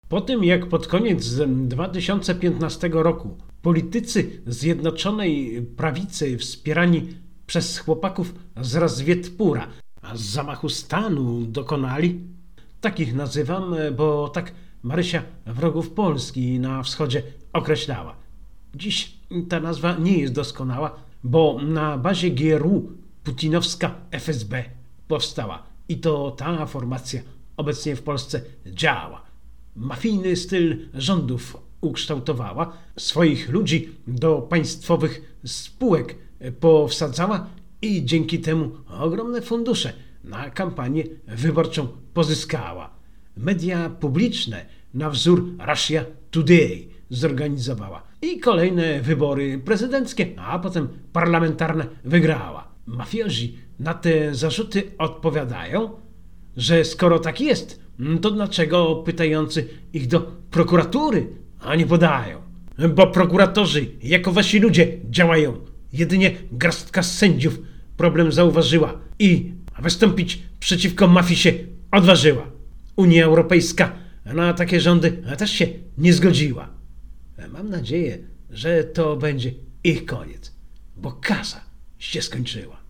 Po tym, jak pod koniec 2015 roku politycy Zjednoczonej Prawicy wspierani przez chłopaków z Razwiedpura z zamachu stanu dokonali, takich nazywam, bo tak Marysia wrogów Polski na wschodzie określała. Dziś ta nazwa nie jest doskonała, bo na bazie GRU putinowska FSB powstała i to ta formacja obecnie w Polsce działa. Mafijny styl rządów ukształtowała, swoich ludzi do państwowych spółek powsadzała i dzięki temu ogromne fundusze na kampanię wyborczą pozyskała. Media publiczne na wzór Russia Today zorganizowała i kolejne wybory prezydenckie, a potem parlamentarne wygrała. Mafiozi na te zarzuty odpowiadają, że skoro tak jest, to dlaczego pytający ich do prokuratury, a nie podają? Bo prokuratorzy jako wasi ludzie działają. Jedynie garstka sędziów problem zauważyła i wystąpić przeciwko mafii się odważyła. Unia Europejska na takie rządy też się nie zgodziła. Mam nadzieję, że to będzie ich koniec, bo kasa się skończyła.